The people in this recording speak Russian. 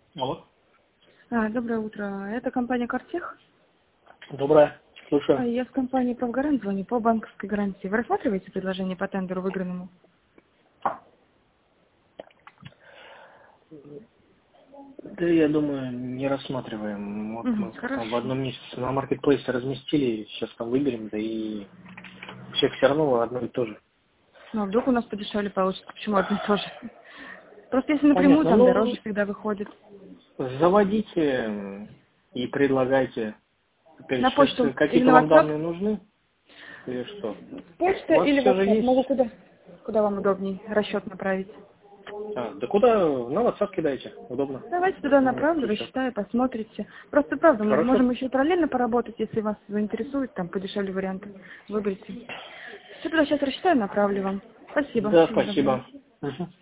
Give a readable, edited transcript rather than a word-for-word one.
Алло. Доброе утро. Это компания «Картех». Доброе. Слушаю. Я с компании «Правгарант» звоню по банковской гарантии. Вы рассматриваете предложение по тендеру выигранному? Да, я думаю, не рассматриваем. Вот мы Хорошо. в одном месяце на маркетплейсе разместили, сейчас там выберем, да и все равно одно и то же. Ну, а вдруг у нас подешевле получится? Почему одно и то же? Просто если напрямую, Понятно. там Ну, дороже всегда выходит. заводите и предлагайте. Теперь На почту сейчас или какие-то на вам WhatsApp? данные нужны? Или что? Почта У вас или все же WhatsApp? Могу есть. куда? Куда вам удобнее расчет направить? Да куда? На WhatsApp кидайте. Удобно. Давайте туда Ну, направлю, и все. рассчитаю, посмотрите. Просто, правда, мы Хорошо. можем еще и параллельно поработать, если вас заинтересует, там, подешевле варианты. Выберите. Все туда сейчас рассчитаю, направлю вам. Спасибо. Да, Всего доброго. спасибо. Мгм.